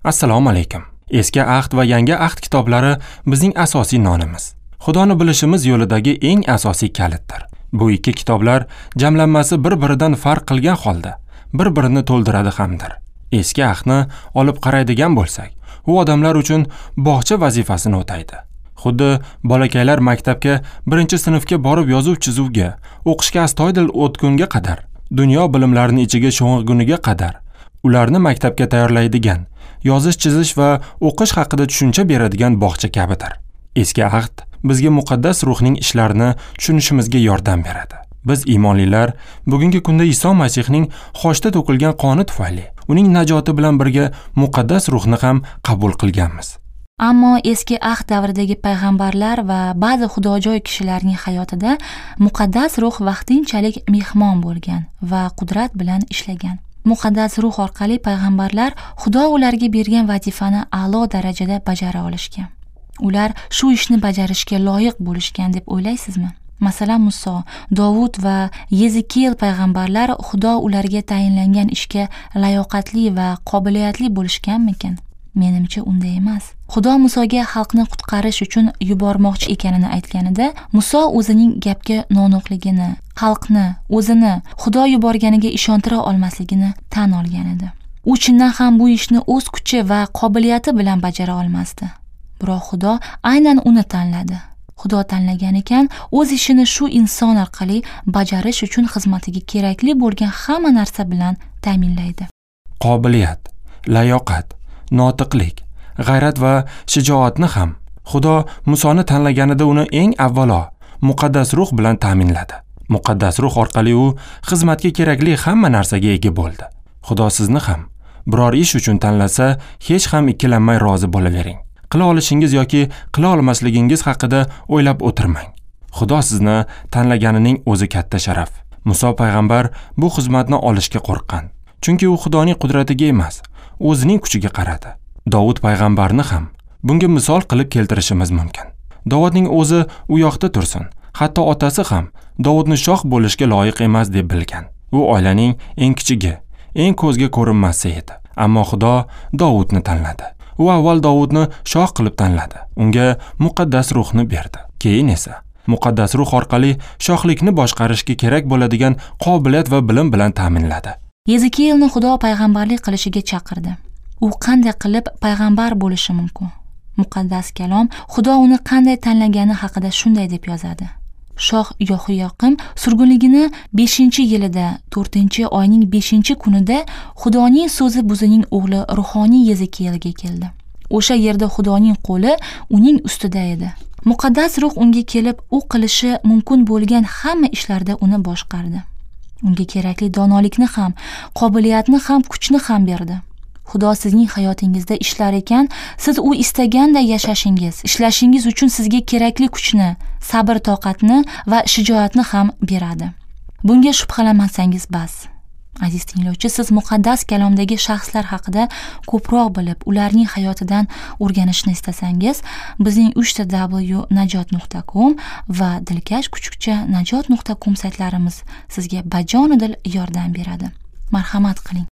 Assalomu alaykum. Eski ahd va yangi ahd kitoblari bizning asosiy nonimiz. Xudoni bilishimiz yo'lidagi eng asosiy kalitdir. Bu ikki kitoblar jamlanmasi bir-biridan farq qilgan holda bir-birini to'ldiradi hamdir. Eski ahdni olib qaraydigan bo'lsak, u odamlar uchun bog'cha vazifasini o'taydi. Xuddi bolakaylar maktabga 1-sinfga borib yozuv-chizuvga, o'qishga astoydil o'tgunga qadar, dunyo bilimlarini ichiga sho'ng'iguniga qadar ularni maktabga tayyorlaydigan, yozish-chizish va o'qish haqida tushuncha beradigan bog'cha kabidir. Eski ahd bizga muqaddas ruhning ishlarini tushunishimizga yordam beradi. Biz iymonlilar bugungi kunda Iso Masihning xoshda to'kilgan qoni tufayli uning najoti bilan birga muqaddas ruhni ham qabul qilganmiz. Ammo eski ahd davridagi payg'ambarlar va ba'zi xudojo'y kishilarning hayotida muqaddas ruh vaqtinchalik mehmon bo'lgan va qudrat bilan ishlagan. Muqaddas ruh orqali payg'ambarlar Xudo ularga bergan vazifani a'lo darajada bajara olishgan. Ular shu ishni bajarishga loyiq bo'lishgan deb o'ylaysizmi? Masalan, Muso, Dovud va Yezikiel payg'ambarlar Xudo ularga tayinlangan ishga layoqatli va qobiliyatli bo'lishganmikin? Menimcha unday emas. Xudo Musoga xalqni qutqarish uchun yubormoqchi ekanini aytganida, Muso o'zining gapga no'noqligini, xalqni, o'zini Xudo yuborganiga ishontira olmasligini tan olgan edi. U chindan ham bu ishni o'z kuchi va qobiliyati bilan bajara olmasdi. Biroq Xudo aynan uni tanladi. Xudo tanlagan ekan, o'z ishini shu inson orqali bajarish uchun xizmatiga kerakli bo'lgan hamma narsa bilan ta'minlaydi. Qobiliyat, layoqat, notiqlik, g'ayrat va shijoatni ham Xudo Musoni tanlaganida uni eng avvalo muqaddas ruh bilan ta'minladi. Muqaddas ruh orqali u xizmatga kerakli hamma narsaga ega bo'ldi. Xudo sizni ham biror ish uchun tanlasa, hech ham ikkilanmay rozi bo'lavering. Qila olishingiz yoki qila olmasligingiz haqida o'ylab o'tirmang. Xudo sizni tanlaganining o'zi katta sharaf. Muso payg'ambar bu xizmatni olishga qo'rqqan. Chunki u Xudoning qudratiga emas, o'zining kuchiga qaradi. Dovud payg'ambarni ham bunga misol qilib keltirishimiz mumkin. Dovudning o'zi u yoqda tursin. Hatto otasi ham Dovudni shoh bo'lishga loyiq emas deb bilgan. U oilaning eng kichigi, eng ko'zga ko'rinmasi edi. Ammo Xudo Dovudni tanladi. U avval Dovudni shoh qilib tanladi. Unga muqaddas ruhni berdi. Keyin esa muqaddas ruh orqali shohlikni boshqarishga kerak bo'ladigan qobiliyat va bilim bilan ta'minladi. Yezikielni Xudo payg'ambarlik qilishiga chaqirdi. U qanday qilib payg'ambar bo'lishi mumkin? Muqaddas kalom Xudo uni qanday tanlagani haqida shunday deb yozadi. Shoh Yohiyoqim surgunligini 5-yilida 4-oyning 5-kunida Xudoning so'zi buzining o'g'li ruhoniy Yezikielga keldi. O'sha yerda Xudoning qo'li uning ustida edi. Muqaddas ruh unga kelib, u qilishi mumkin bo'lgan hamma ishlarda uni boshqardi. Unga kerakli donolikni ham, qobiliyatni ham, kuchni ham berdi. Xudo sizning hayotingizda ishlar ekan, siz u istaganday yashashingiz, ishlashingiz uchun sizga kerakli kuchni, sabr, toqatni va shijoatni ham beradi. Bunga shubhalamasangiz bas. Aziz tinglovchi, siz muqaddas kalomdagi shaxslar haqida ko'proq bilib, ularning hayotidan o'rganishni istasangiz, bizning 3w.najot.com va dilkash kuchukcha najot.com saytlarimiz sizga bajonidil yordam beradi. Marhamat qiling.